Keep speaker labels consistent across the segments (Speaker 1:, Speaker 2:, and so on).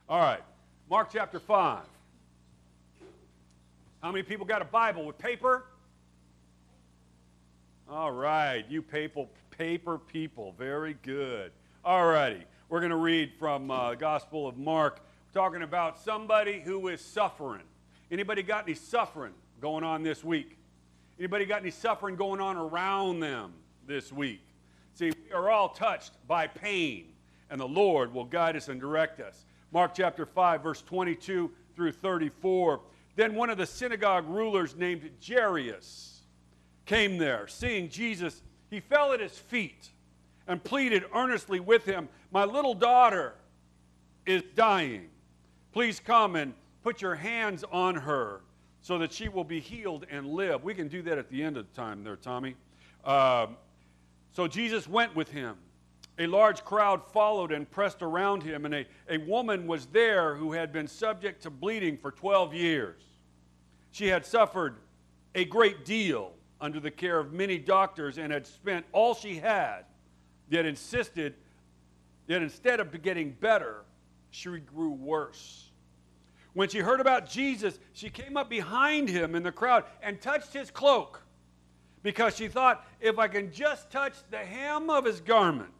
Speaker 1: All right, Mark chapter 5. How many people got a Bible with paper? All right, you paper people, very good. All righty, we're going to read from the Gospel of Mark. We're talking about somebody who is suffering. Anybody got any suffering going on this week? Anybody got any suffering going on around them this week? See, we are all touched by pain, and the Lord will guide us and direct us. Mark chapter 5, verse 22 through 34. Then one of the synagogue rulers named Jairus came there. Seeing Jesus, he fell at his feet and pleaded earnestly with him, "My little daughter is dying. Please come and put your hands on her so that she will be healed and live." We can do that at the end of the time there, Tommy. So Jesus went with him. A large crowd followed and pressed around him, and a woman was there who had been subject to bleeding for 12 years. She had suffered a great deal under the care of many doctors and had spent all she had, yet instead of getting better, she grew worse. When she heard about Jesus, she came up behind him in the crowd and touched his cloak, because she thought, if I can just touch the hem of his garment,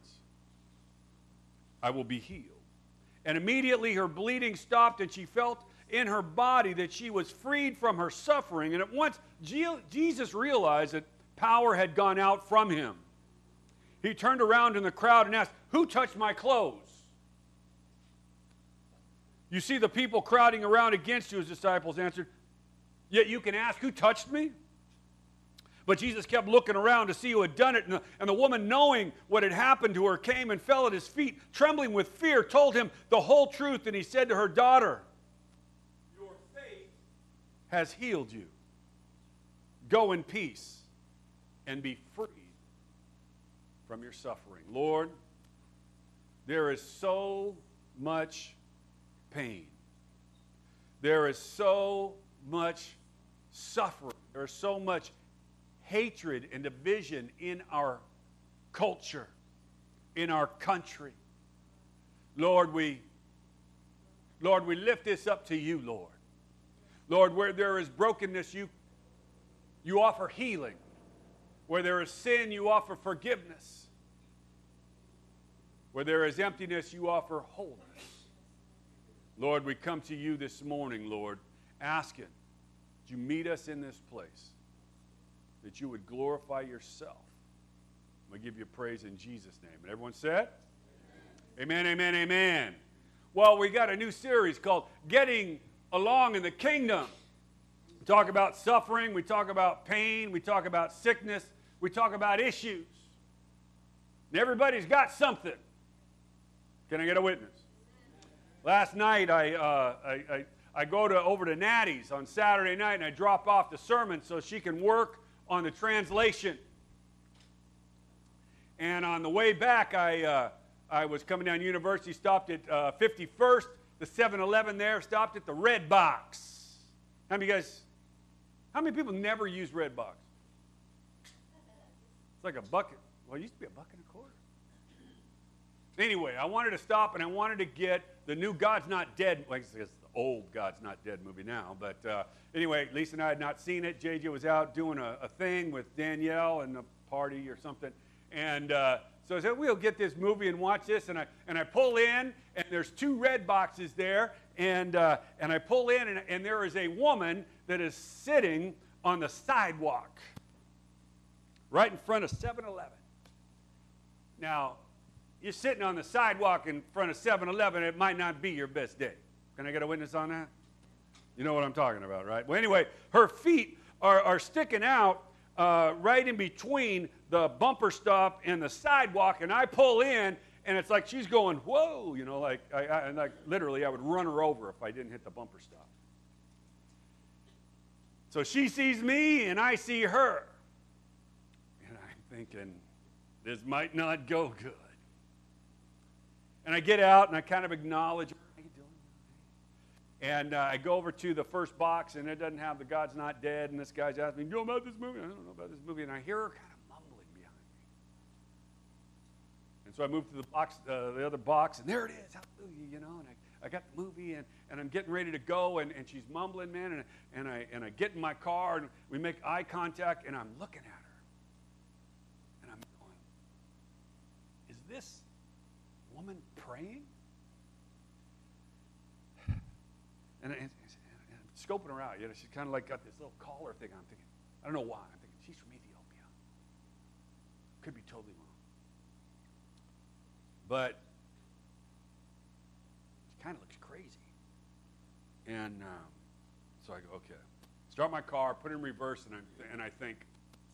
Speaker 1: I will be healed. And immediately her bleeding stopped, and she felt in her body that she was freed from her suffering. And at once Jesus realized that power had gone out from him. He turned around in the crowd and asked, "Who touched my clothes?" "You see the people crowding around against you," his disciples answered. "Yet you can ask, 'Who touched me?'" But Jesus kept looking around to see who had done it, and the woman, knowing what had happened to her, came and fell at his feet, trembling with fear, told him the whole truth, and he said to her, "Daughter, your faith has healed you. Go in peace and be freed from your suffering." Lord, there is so much pain. There is so much suffering. There is so much hatred and division in our culture, in our country. Lord, we lift this up to you, Lord. Lord, where there is brokenness, you offer healing. Where there is sin, you offer forgiveness. Where there is emptiness, you offer wholeness. Lord, we come to you this morning, Lord, asking that you meet us in this place, that you would glorify yourself. We give you praise in Jesus' name. And everyone said? Amen, amen, amen. Well, we got a new series called Getting Along in the Kingdom. We talk about suffering, we talk about pain, we talk about sickness, we talk about issues. And everybody's got something. Can I get a witness? Last night, I go over to Natty's on Saturday night, and I drop off the sermon so she can work on the translation. And on the way back, I was coming down University, stopped at 51st, the 7-Eleven there, stopped at the Red Box. How many people never use Red Box? It's like a bucket. Well, it used to be a bucket and a quarter. Anyway, I wanted to stop, and I wanted to get the new God's Not Dead, like it's the old God's Not Dead movie now, but anyway, Lisa and I had not seen it. JJ was out doing a thing with Danielle and a party or something, and so I said, we'll get this movie and watch this, and I pull in, and there's two Red Boxes there, and I pull in, and there is a woman that is sitting on the sidewalk right in front of 7-Eleven. Now, you're sitting on the sidewalk in front of 7-Eleven, it might not be your best day. Can I get a witness on that? You know what I'm talking about, right? Well, anyway, her feet are sticking out right in between the bumper stop and the sidewalk, and I pull in, and it's like she's going, whoa, you know, like literally I would run her over if I didn't hit the bumper stop. So she sees me, and I see her. And I'm thinking, this might not go good. And I get out, and I kind of acknowledge, how you doing? And I go over to the first box, and it doesn't have the God's Not Dead, and this guy's asking me, "You know about this movie?" I don't know about this movie. And I hear her kind of mumbling behind me. And so I move to the box, the other box, and there it is, hallelujah, you know. And I got the movie, and I'm getting ready to go, and she's mumbling, man, and I get in my car, and we make eye contact, and I'm looking at her. And I'm going, is this woman praying? And I'm scoping her out. You know, she's kind of like got this little collar thing. I'm thinking, I don't know why. I'm thinking, she's from Ethiopia. Could be totally wrong. But she kind of looks crazy. And so I go, okay. Start my car, put it in reverse, and I think, I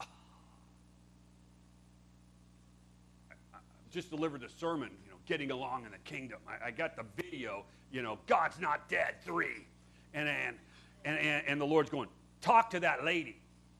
Speaker 1: just delivered the sermon, you know, getting along in the kingdom. I got the video, you know, God's not dead, 3. And the Lord's going, talk to that lady.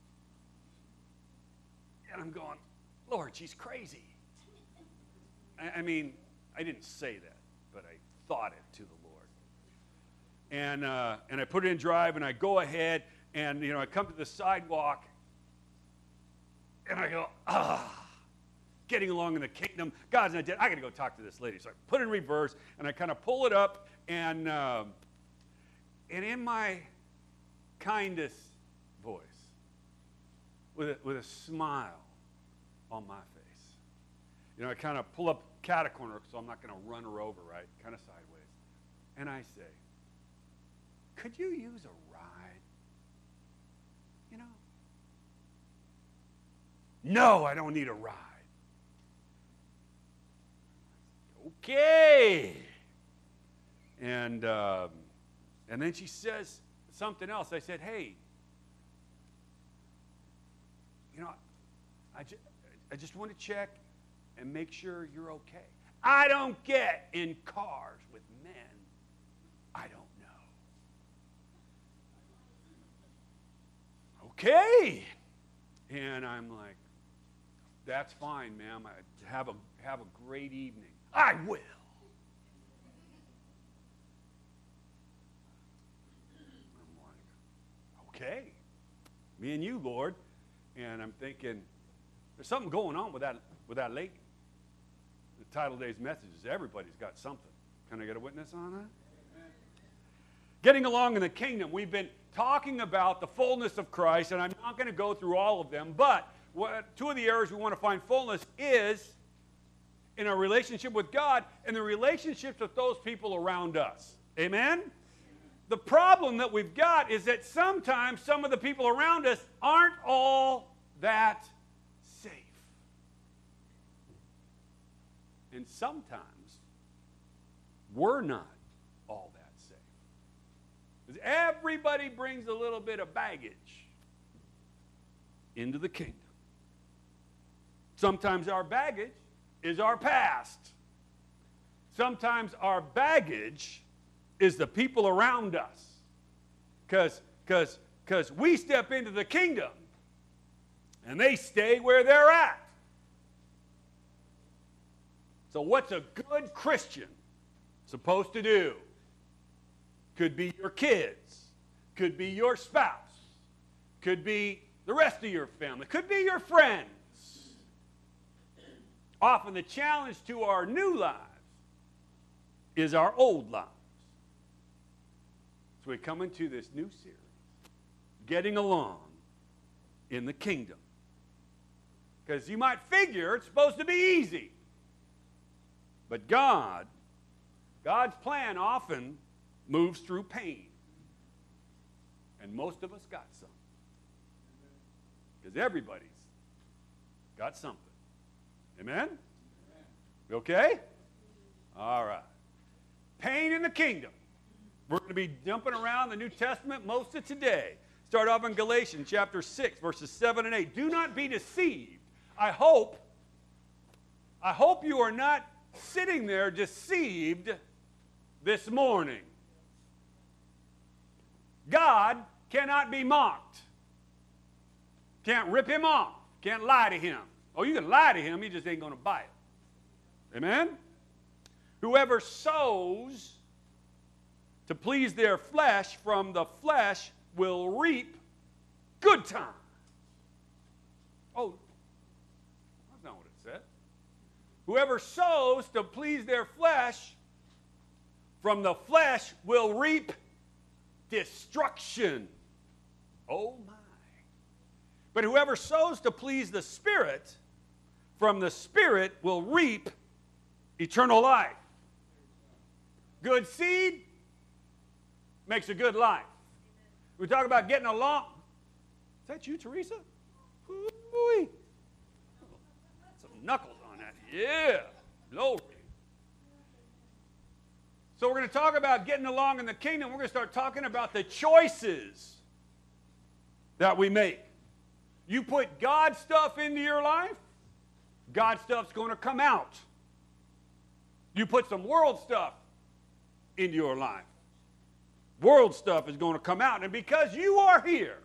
Speaker 1: And I'm going, Lord, she's crazy. I mean, I didn't say that, but I thought it to the Lord. And I put it in drive, and I go ahead, and, you know, I come to the sidewalk, and I go, getting along in the kingdom. God's not dead. I got to go talk to this lady. So I put it in reverse, and I kind of pull it up, and in my kindest voice, with a smile on my face, you know, I kind of pull up cat a corner, so I'm not going to run her over, right? Kind of sideways. And I say, could you use a ride? You know? No, I don't need a ride. Okay. And then she says something else. I said, hey, you know, I just want to check and make sure you're okay. I don't get in cars with men I don't know. Okay. And I'm like, that's fine, ma'am. Have a great evening. I will. I'm like, okay. Me and you, Lord. And I'm thinking, there's something going on with that lady. The title of today's message is Everybody's Got Something. Can I get a witness on that? Amen. Getting along in the kingdom. We've been talking about the fullness of Christ, and I'm not going to go through all of them, but two of the areas we want to find fullness is in our relationship with God and the relationships with those people around us. Amen? The problem that we've got is that sometimes some of the people around us aren't all that safe. And sometimes we're not all that safe. Because everybody brings a little bit of baggage into the kingdom. Sometimes our baggage is our past. Sometimes our baggage is the people around us. Because we step into the kingdom and they stay where they're at. So what's a good Christian supposed to do? Could be your kids. Could be your spouse. Could be the rest of your family. Could be your friends. Often the challenge to our new lives is our old lives. So we come into this new series, Getting Along in the Kingdom. Because you might figure it's supposed to be easy. But God's plan often moves through pain. And most of us got some. Because everybody's got something. Amen? You okay? All right. Pain in the kingdom. We're going to be jumping around the New Testament most of today. Start off in Galatians chapter 6, verses 7 and 8. Do not be deceived. I hope you are not sitting there deceived this morning. God cannot be mocked. Can't rip him off. Can't lie to him. Oh, you can lie to him, he just ain't going to buy it. Amen? Whoever sows to please their flesh, from the flesh will reap good time. Oh, that's not what it said. Whoever sows to please their flesh, from the flesh will reap destruction. Oh my. But whoever sows to please the Spirit, from the Spirit will reap eternal life. Good seed makes a good life. We talk about getting along. Is that you, Teresa? Ooh-wee. Some knuckles on that. Yeah. Glory. So we're going to talk about getting along in the kingdom. We're going to start talking about the choices that we make. You put God stuff into your life, God stuff's going to come out. You put some world stuff into your life, world stuff is going to come out. And because you are here,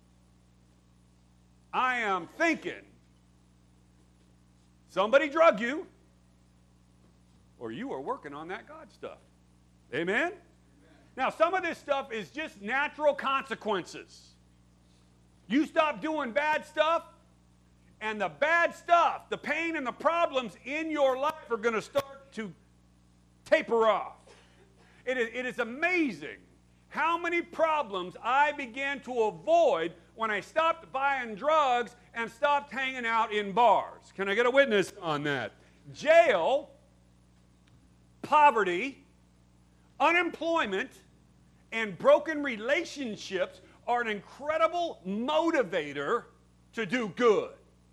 Speaker 1: I am thinking somebody drug you, or you are working on that God stuff. Amen? Amen? Now, some of this stuff is just natural consequences. You stop doing bad stuff, and the bad stuff, the pain and the problems in your life are going to start to taper off. It is amazing how many problems I began to avoid when I stopped buying drugs and stopped hanging out in bars. Can I get a witness on that? Jail, poverty, unemployment, and broken relationships are an incredible motivator to do good.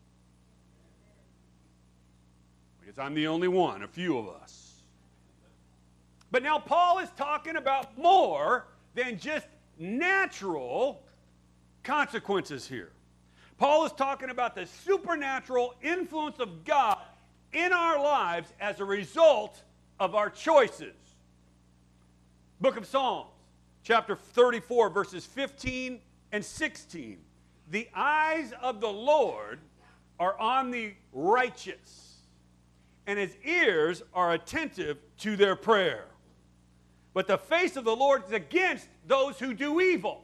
Speaker 1: Because I'm the only one, a few of us. But now Paul is talking about more than just natural consequences here. Paul is talking about the supernatural influence of God in our lives as a result of our choices. Book of Psalms, chapter 34, verses 15 and 16. The eyes of the Lord are on the righteous, and his ears are attentive to their prayer. But the face of the Lord is against those who do evil.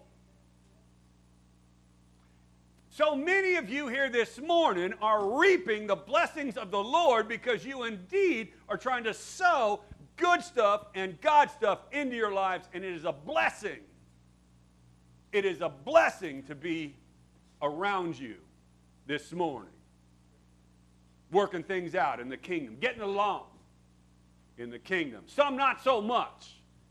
Speaker 1: So many of you here this morning are reaping the blessings of the Lord because you indeed are trying to sow good stuff and God stuff into your lives, and it is a blessing. It is a blessing to be around you this morning, working things out in the kingdom, getting along in the kingdom. Some not so much.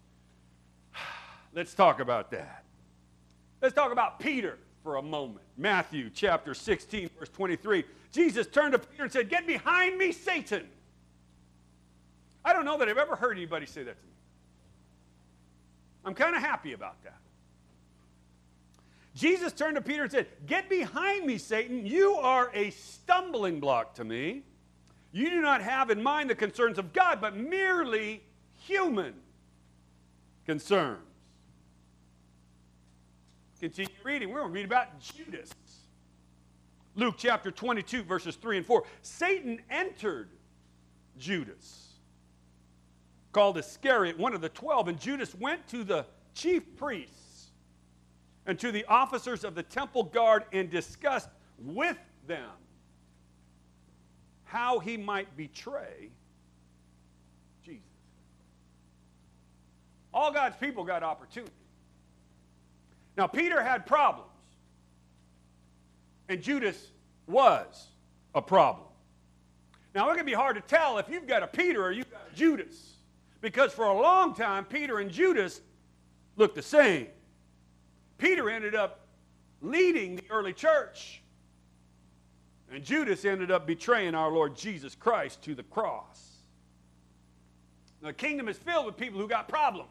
Speaker 1: Let's talk about that. Let's talk about Peter for a moment. Matthew chapter 16, verse 23. Jesus turned to Peter and said, "Get behind me, Satan." I don't know that I've ever heard anybody say that to me. I'm kind of happy about that. Jesus turned to Peter and said, "Get behind me, Satan. You are a stumbling block to me. You do not have in mind the concerns of God, but merely human concerns." Continue reading. We're going to read about Judas. Luke chapter 22, verses 3 and 4. Satan entered Judas, called Iscariot, one of the 12, and Judas went to the chief priests and to the officers of the temple guard and discussed with them how he might betray Jesus. All God's people got opportunity. Now, Peter had problems, and Judas was a problem. Now, it can be hard to tell if you've got a Peter or you've got a Judas, because for a long time, Peter and Judas looked the same. Peter ended up leading the early church, and Judas ended up betraying our Lord Jesus Christ to the cross. Now, the kingdom is filled with people who got problems.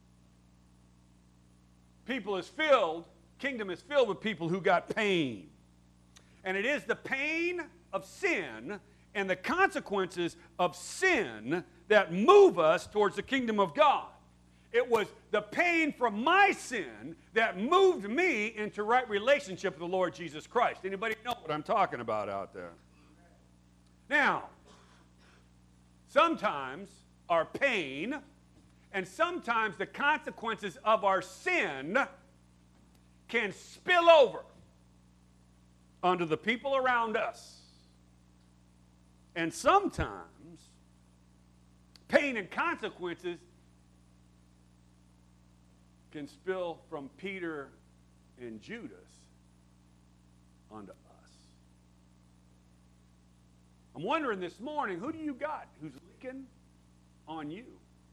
Speaker 1: Kingdom is filled with people who got pain. And it is the pain of sin and the consequences of sin that move us towards the kingdom of God. It was the pain from my sin that moved me into right relationship with the Lord Jesus Christ. Anybody know what I'm talking about out there? Now, sometimes our pain and sometimes the consequences of our sin can spill over onto the people around us. And sometimes pain and consequences can spill from Peter and Judas onto us. I'm wondering this morning, who do you got who's leaking on you?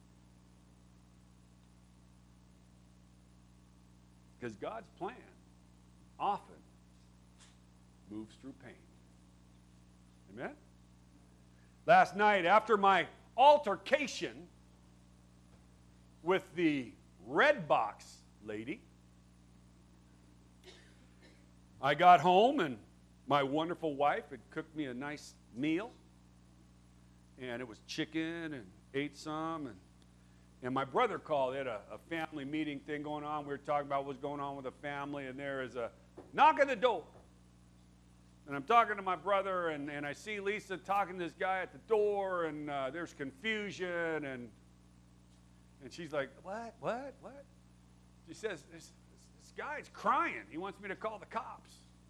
Speaker 1: Because God's plan often moves through pain. Amen? Last night, after my altercation with the Red Box lady, I got home and my wonderful wife had cooked me a nice meal. And it was chicken and ate some. And my brother called. They had a family meeting thing going on. We were talking about what's going on with the family. And there is a knock at the door. And I'm talking to my brother, and I see Lisa talking to this guy at the door, and there's confusion, and she's like, what? She says, this guy's crying. He wants me to call the cops.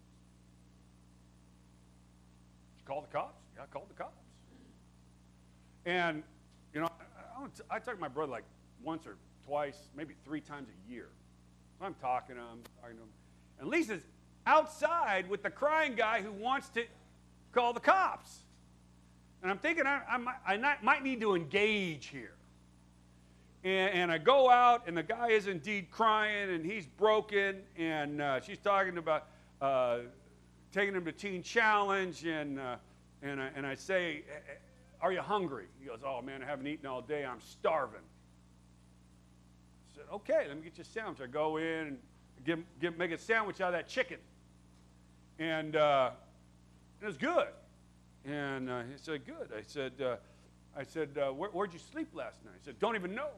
Speaker 1: Did you call the cops? Yeah, I called the cops. And, you know, I talk to my brother like once or twice, maybe 3 times a year. So I'm talking to him. And Lisa's outside with the crying guy who wants to call the cops. And I'm thinking I might need to engage here. And I go out, and the guy is indeed crying, and he's broken, and she's talking about taking him to Teen Challenge, and I say, are you hungry? He goes, oh, man, I haven't eaten all day. I'm starving. I said, okay, let me get you a sandwich. I go in and make a sandwich out of that chicken. And it was good. And he said, good. I said, where'd you sleep last night? He said, don't even know.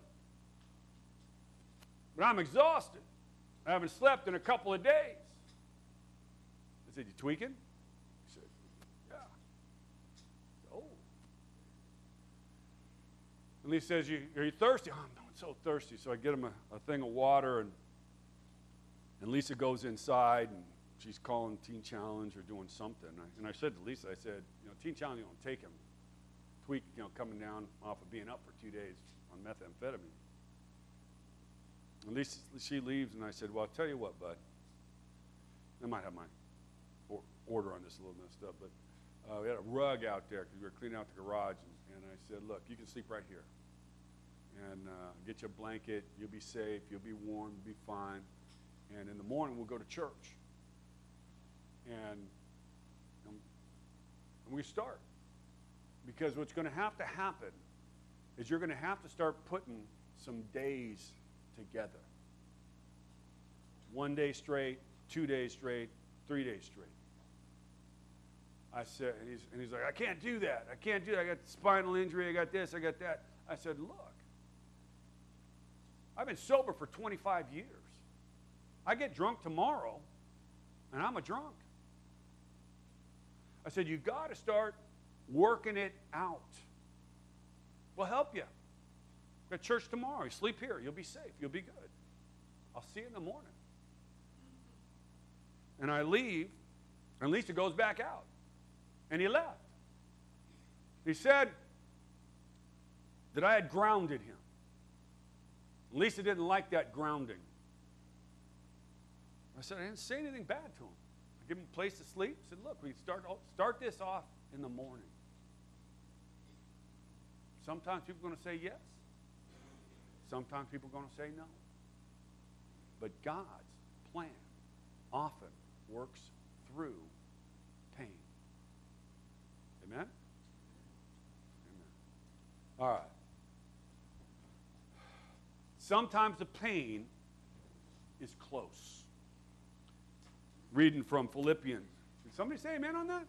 Speaker 1: But I'm exhausted. I haven't slept in a couple of days. I said, you tweaking? He said, yeah. Oh. And he says, are you thirsty? Oh, I'm so thirsty. So I get him a thing of water, and Lisa goes inside, and she's calling Teen Challenge or doing something. And I said to Lisa, I said, you know, Teen Challenge don't take him. Tweak, you know, coming down off of being up for 2 days on methamphetamine. And Lisa, she leaves, and I said, well, I'll tell you what, bud. I might have my order on this a little messed up, but we had a rug out there because we were cleaning out the garage. And I said, look, you can sleep right here. And get you a blanket. You'll be safe. You'll be warm. You'll be fine. And in the morning, we'll go to church. And we start. Because what's going to happen is you're going to have to start putting some days together. 1 day straight, 2 days straight, 3 days straight. I said, and he's like, I can't do that. I can't do that. I got spinal injury. I got this. I got that. I said, look, I've been sober for 25 years. I get drunk tomorrow, and I'm a drunk. I said, you got to start working it out. We'll help you. Got church tomorrow. You sleep here. You'll be safe. You'll be good. I'll see you in the morning. And I leave, and Lisa goes back out. And he left. He said that I had grounded him. Lisa didn't like that grounding. I said, I didn't say anything bad to him. I gave him a place to sleep. I said, look, we start this off in the morning. Sometimes people are going to say yes. Sometimes people are going to say no. But God's plan often works through pain. Amen? Amen. All right. Sometimes the pain is close. Reading from Philippians. Did somebody say amen on that?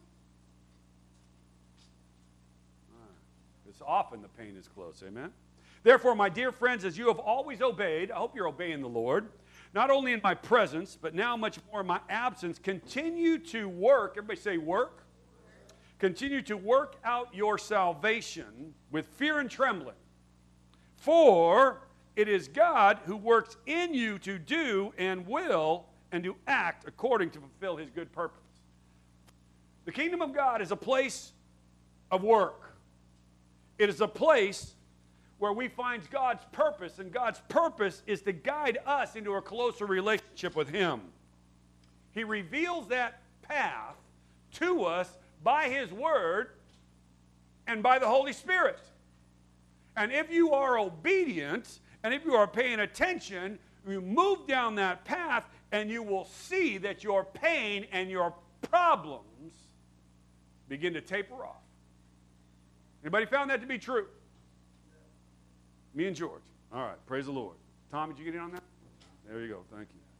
Speaker 1: It's often the pain is close. Amen? Therefore, my dear friends, as you have always obeyed, I hope you're obeying the Lord, not only in my presence, but now much more in my absence, continue to work. Everybody say work. Continue to work out your salvation with fear and trembling. For it is God who works in you to do and will and to act according to fulfill his good purpose. The kingdom of God is a place of work. It is a place where we find God's purpose, and God's purpose is to guide us into a closer relationship with Him. He reveals that path to us by His Word and by the Holy Spirit. And if you are obedient, and if you are paying attention, you move down that path, and you will see that your pain and your problems begin to taper off. Anybody found that to be true? Me and George. All right, praise the Lord. Tom, did you get in on that? There you go, thank you.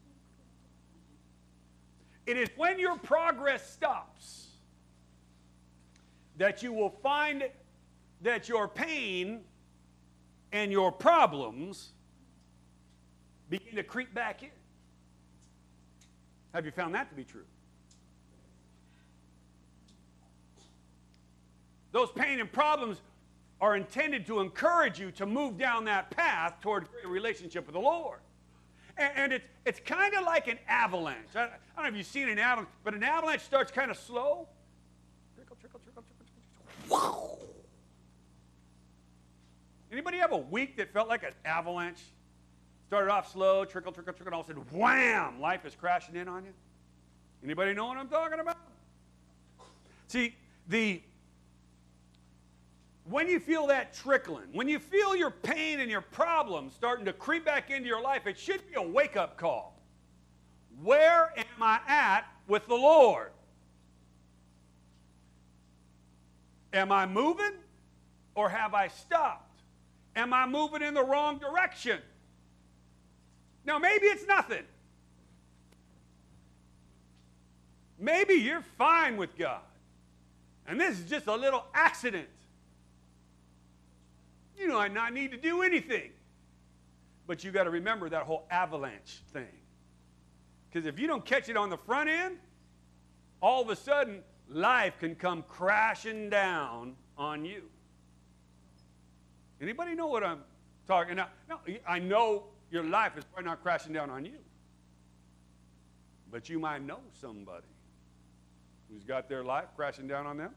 Speaker 1: It is when your progress stops that you will find that your pain and your problems begin to creep back in. Have you found that to be true? Those pain and problems are intended to encourage you to move down that path toward a relationship with the Lord. And it's kind of like an avalanche. I don't know if you've seen an avalanche, but an avalanche starts kind of slow. Trickle, trickle, trickle, trickle, trickle, trickle. Anybody have a week that felt like an avalanche? Started off slow, trickle, trickle, trickle, and all of a sudden, wham, life is crashing in on you? Anybody know what I'm talking about? See, when you feel that trickling, when you feel your pain and your problems starting to creep back into your life, it should be a wake-up call. Where am I at with the Lord? Am I moving or have I stopped? Am I moving in the wrong direction? Now, maybe it's nothing. Maybe you're fine with God, and this is just a little accident. You know, I not need to do anything. But you got to remember that whole avalanche thing. Because if you don't catch it on the front end, all of a sudden, life can come crashing down on you. Anybody know what I'm talking about? No, I know your life is probably not crashing down on you. But you might know somebody who's got their life crashing down on them.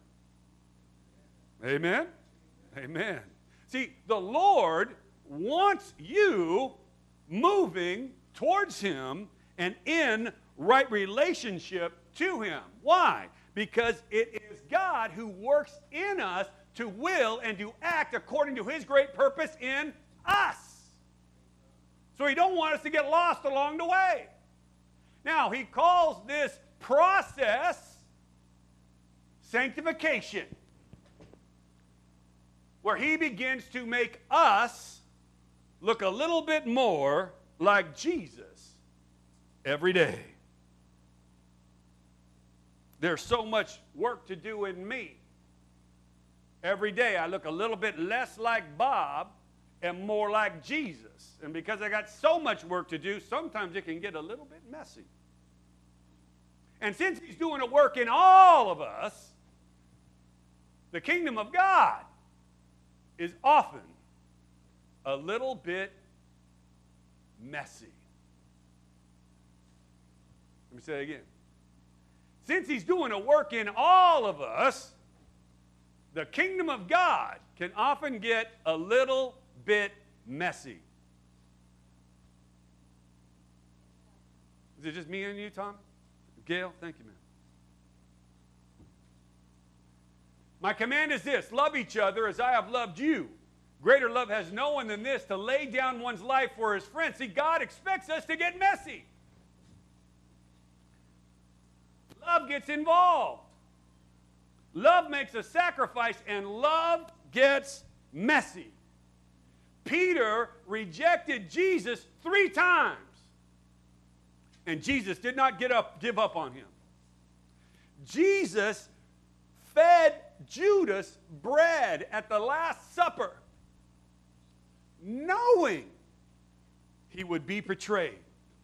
Speaker 1: Amen? Amen. See, the Lord wants you moving towards Him and in right relationship to Him. Why? Because it is God who works in us to will and to act according to His great purpose in us. So He don't want us to get lost along the way. Now, He calls this process sanctification, where He begins to make us look a little bit more like Jesus every day. There's so much work to do in me. Every day I look a little bit less like Bob and more like Jesus. And because I got so much work to do, sometimes it can get a little bit messy. And since He's doing a work in all of us, the kingdom of God is often a little bit messy. Let me say it again. Since He's doing a work in all of us, the kingdom of God can often get a little bit messy. Is it just me and you, Tom? Gail, thank you, man. My command is this: love each other as I have loved you. Greater love has no one than this, to lay down one's life for his friends. See, God expects us to get messy. Love gets involved. Love makes a sacrifice, and love gets messy. Peter rejected Jesus 3 times, and Jesus did not give up on him. Jesus fed Judas bread at the Last Supper, knowing he would be betrayed.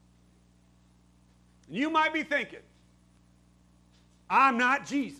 Speaker 1: And you might be thinking, I'm not Jesus.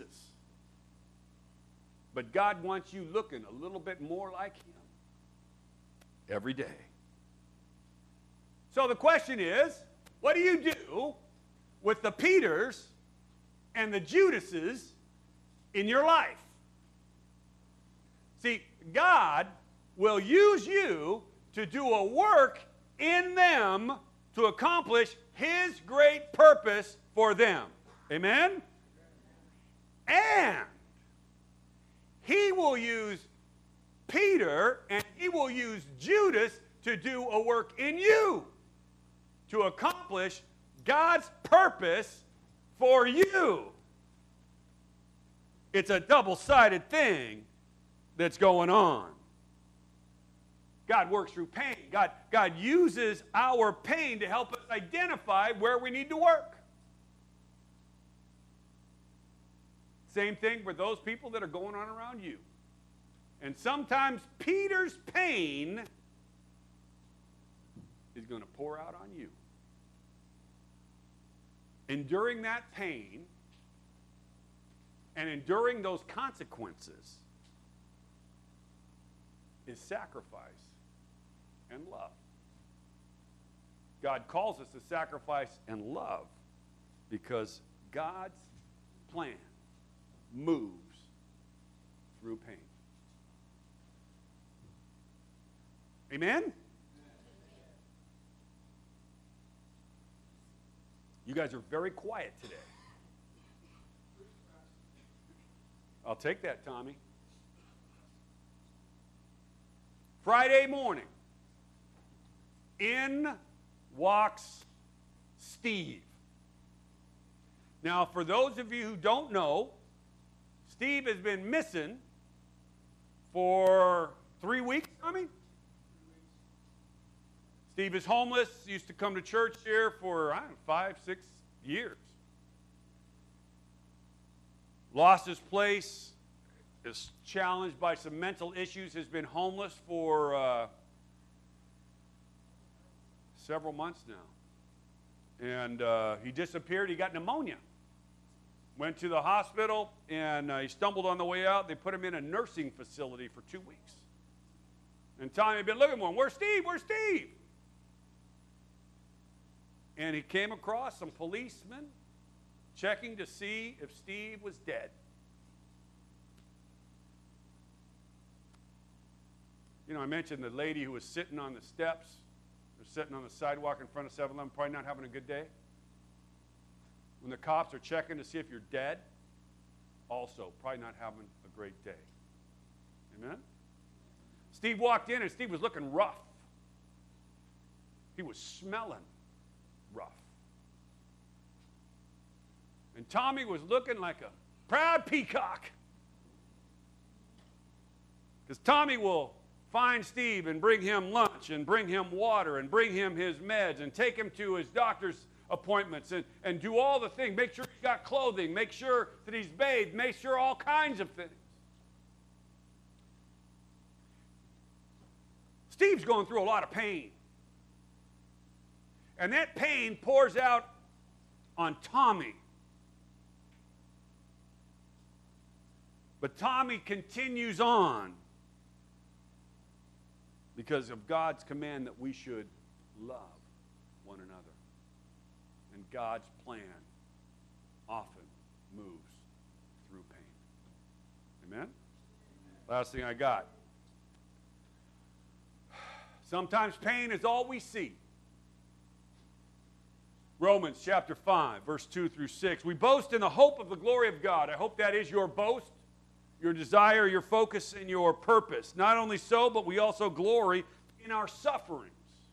Speaker 1: But God wants you looking a little bit more like Him every day. So the question is, what do you do with the Peters and the Judases in your life? See, God will use you to do a work in them to accomplish his great purpose for them. Amen? And he will use Peter and he will use Judas to do a work in you to accomplish God's purpose for you. It's a double-sided thing that's going on. God works through pain. God uses our pain to help us identify where we need to work. Same thing for those people that are going on around you. And sometimes Peter's pain is going to pour out on you. Enduring that pain and enduring those consequences is sacrifice and love. God calls us to sacrifice and love because God's plan moves through pain. Amen? You guys are very quiet today. I'll take that, Tommy. Friday morning, in walks Steve. Now, for those of you who don't know, Steve has been missing for 3 weeks, Tommy? Steve is homeless, used to come to church here for, 5, 6 years. Lost his place, is challenged by some mental issues, has been homeless for several months now. And he disappeared. He got pneumonia. Went to the hospital, and he stumbled on the way out. They put him in a nursing facility for 2 weeks. And Tommy had been looking for him. Where's Steve? Where's Steve? And he came across some policemen checking to see if Steve was dead. You know, I mentioned the lady who was sitting on the steps, or sitting on the sidewalk in front of 7-Eleven, probably not having a good day. When the cops are checking to see if you're dead, also probably not having a great day. Amen? Steve walked in, and Steve was looking rough. He was smelling rough. And Tommy was looking like a proud peacock. Because Tommy will find Steve and bring him lunch and bring him water and bring him his meds and take him to his doctor's appointments and do all the things. Make sure he's got clothing. Make sure that he's bathed. Make sure all kinds of things. Steve's going through a lot of pain. And that pain pours out on Tommy. But Tommy continues on because of God's command that we should love one another. And God's plan often moves through pain. Amen? Last thing I got. Sometimes pain is all we see. Romans chapter 5, verse 2 through 6. We boast in the hope of the glory of God. I hope that is your boast, your desire, your focus, and your purpose. Not only so, but we also glory in our sufferings.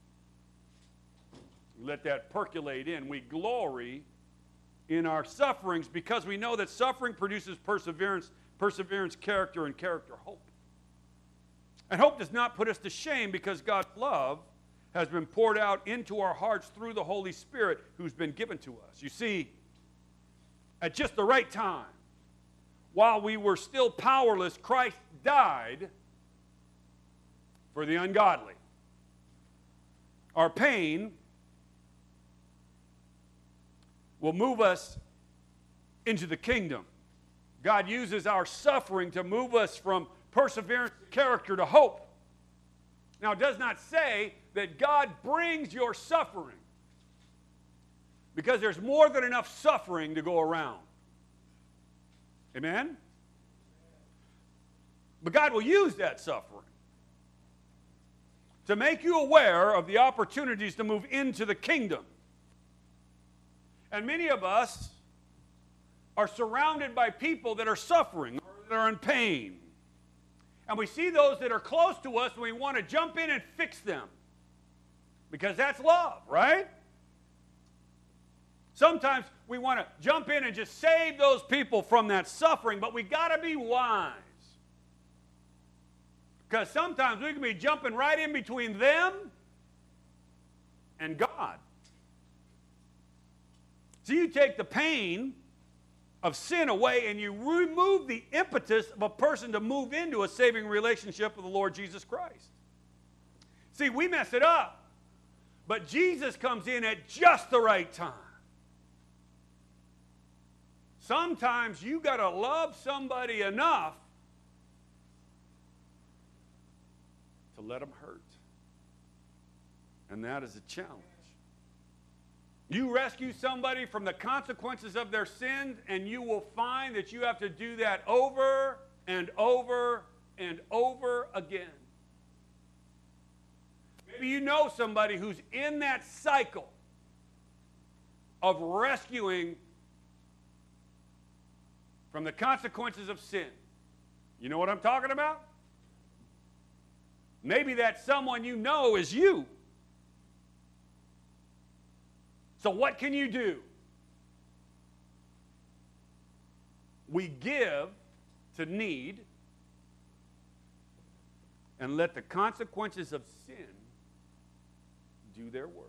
Speaker 1: Let that percolate in. We glory in our sufferings because we know that suffering produces perseverance, perseverance, character, and character, hope. And hope does not put us to shame because God's love has been poured out into our hearts through the Holy Spirit who's been given to us. You see, at just the right time, while we were still powerless, Christ died for the ungodly. Our pain will move us into the kingdom. God uses our suffering to move us from perseverance, character, to hope. Now, it does not say that God brings your suffering, because there's more than enough suffering to go around. Amen? But God will use that suffering to make you aware of the opportunities to move into the kingdom. And many of us are surrounded by people that are suffering or that are in pain. And we see those that are close to us and we want to jump in and fix them. Because that's love, right? Sometimes we want to jump in and just save those people from that suffering, but we got to be wise. Because sometimes we can be jumping right in between them and God. So you take the pain of sin away and you remove the impetus of a person to move into a saving relationship with the Lord Jesus Christ. See, we mess it up, but Jesus comes in at just the right time. Sometimes you got to love somebody enough to let them hurt. And that is a challenge. You rescue somebody from the consequences of their sins, and you will find that you have to do that over and over and over again. Maybe you know somebody who's in that cycle of rescuing from the consequences of sin. You know what I'm talking about? Maybe that someone you know is you. So what can you do? We give to need and let the consequences of sin do their work.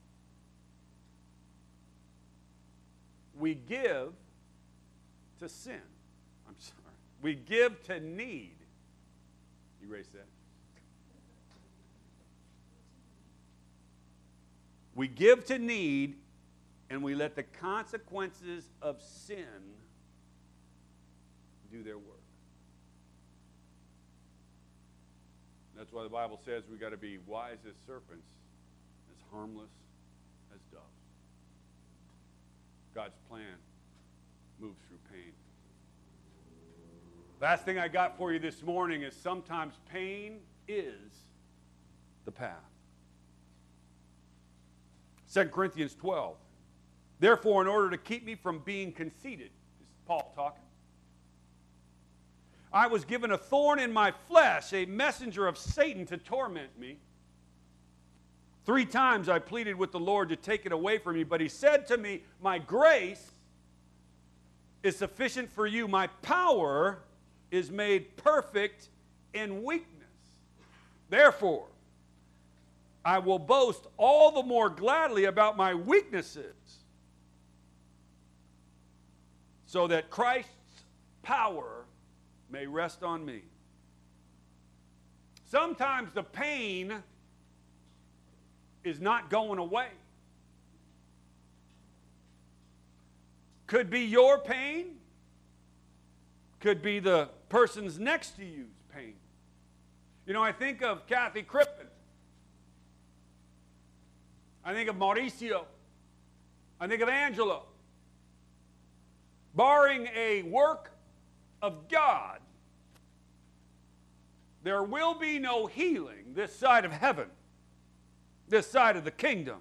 Speaker 1: We give to sin. I'm sorry. We give to need. Erase that. We give to need, and we let the consequences of sin do their work. That's why the Bible says we got to be wise as serpents, as harmless as doves. God's plan moves through pain. Last thing I got for you this morning is sometimes pain is the path. 2 Corinthians 12. Therefore, in order to keep me from being conceited, this is Paul talking, I was given a thorn in my flesh, a messenger of Satan to torment me. 3 times I pleaded with the Lord to take it away from me, but he said to me, my grace is sufficient for you. My power is made perfect in weakness. Therefore, I will boast all the more gladly about my weaknesses, so that Christ's power may rest on me. Sometimes the pain is not going away. Could be your pain, could be the person's next to you's pain. You know, I think of Kathy Crippen. I think of Mauricio. I think of Angelo. Barring a work of God, there will be no healing this side of heaven, this side of the kingdom.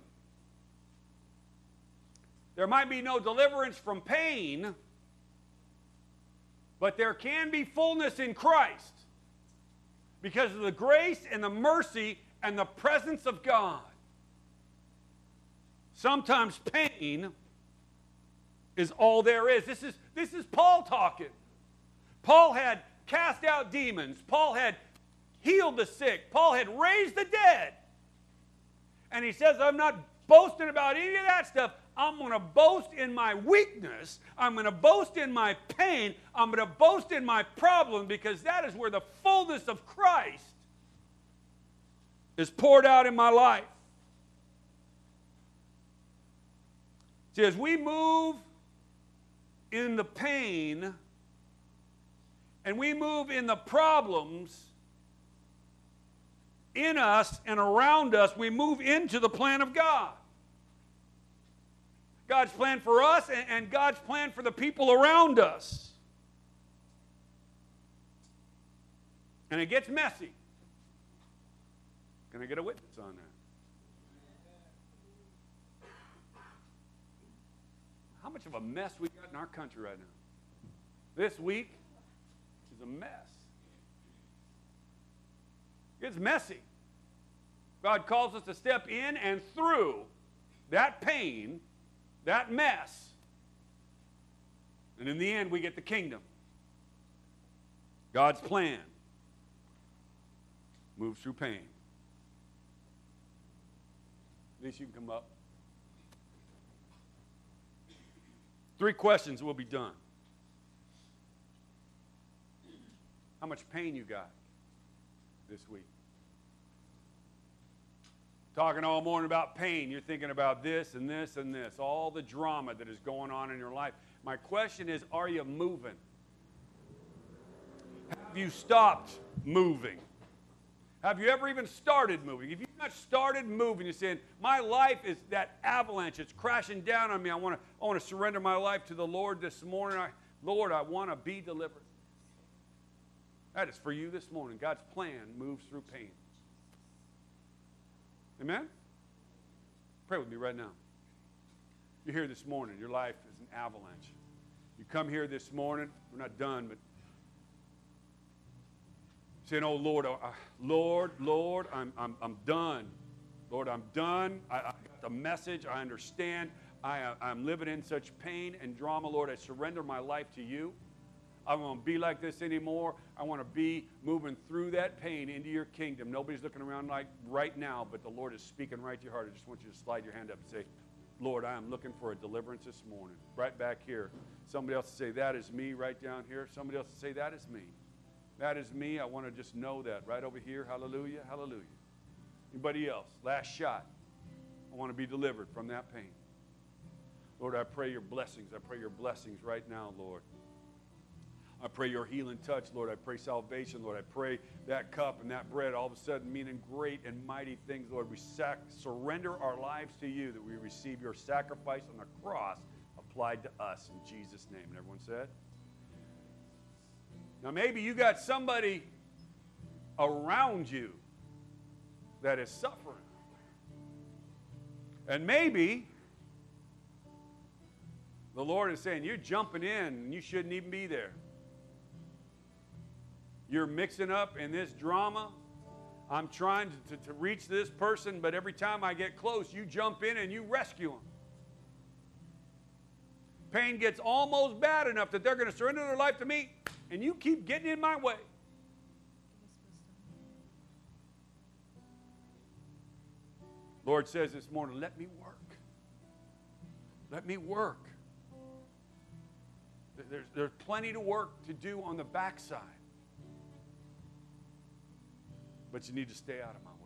Speaker 1: There might be no deliverance from pain, but there can be fullness in Christ because of the grace and the mercy and the presence of God. Sometimes pain is all there is. This is Paul talking. Paul had cast out demons. Paul had healed the sick. Paul had raised the dead. And he says, I'm not boasting about any of that stuff. I'm going to boast in my weakness. I'm going to boast in my pain. I'm going to boast in my problem, because that is where the fullness of Christ is poured out in my life. See, as we move in the pain and we move in the problems in us and around us, we move into the plan of God. God's plan for us and God's plan for the people around us. And it gets messy. Can I get a witness on that? How much of a mess we got in our country right now? This week is a mess. It's messy. God calls us to step in and through that pain, that mess, and in the end, we get the kingdom. God's plan moves through pain. At least you can come up. 3 questions, we'll be done. How much pain you got this week? Talking all morning about pain. You're thinking about this and this and this, all the drama that is going on in your life. My question is, are you moving? Have you stopped moving? Have you ever even started moving? If you've not started moving, you're saying, my life is that avalanche. It's crashing down on me. I want to surrender my life to the Lord this morning. Lord, I want to be delivered. That is for you this morning. God's plan moves through pain. Amen? Pray with me right now. You're here this morning. Your life is an avalanche. You come here this morning. We're not done, but saying, oh, Lord, Lord, I'm done. Lord, I'm done. I got the message. I understand. I'm living in such pain and drama. Lord, I surrender my life to you. I don't want to be like this anymore. I want to be moving through that pain into your kingdom. Nobody's looking around like right now, but the Lord is speaking right to your heart. I just want you to slide your hand up and say, Lord, I am looking for a deliverance this morning. Right back here. Somebody else will say, that is me. Right down here. Somebody else will say, that is me. That is me. I want to just know that. Right over here. Hallelujah. Hallelujah. Anybody else? Last shot. I want to be delivered from that pain. Lord, I pray your blessings. I pray your blessings right now, Lord. I pray your healing touch, Lord. I pray salvation, Lord. I pray that cup and that bread all of a sudden meaning great and mighty things, Lord. We surrender our lives to you, that we receive your sacrifice on the cross applied to us in Jesus' name. And everyone said? Now maybe you got somebody around you that is suffering. And maybe the Lord is saying, you're jumping in and you shouldn't even be there. You're mixing up in this drama. I'm trying to reach this person, but every time I get close, you jump in and you rescue them. Pain gets almost bad enough that they're going to surrender their life to me, and you keep getting in my way. Lord says this morning, let me work. Let me work. There's plenty to work to do on the backside. But you need to stay out of my way.